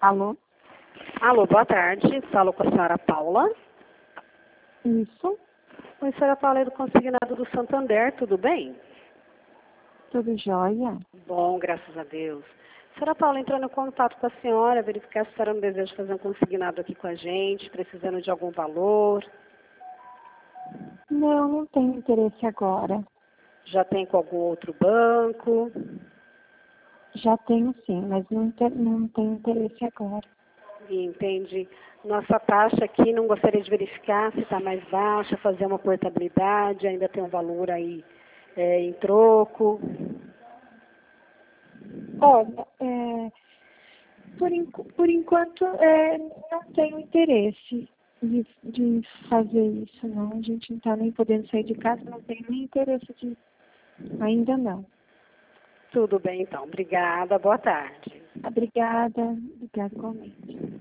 Alô? Alô, boa tarde. Falo com a senhora Paula. Isso? Oi, senhora Paula, é do Consignado do Santander, tudo bem? Tudo jóia? Bom, graças a Deus. Senhora Paula, entrando em contato com a senhora, verificar se a senhora não deseja fazer um consignado aqui com a gente, precisando de algum valor. Não, não tenho interesse agora. Já tem com algum outro banco? Já tenho sim, mas não tenho interesse agora. Entende? Nossa taxa aqui, não gostaria de verificar se está mais baixa, fazer uma portabilidade, ainda tem um valor aí em troco. Olha, por enquanto não tenho interesse de fazer isso, não. A gente não está nem podendo sair de casa, não tenho nem interesse de... Ainda não. Tudo bem, então. Obrigada. Boa tarde. Obrigada igualmente.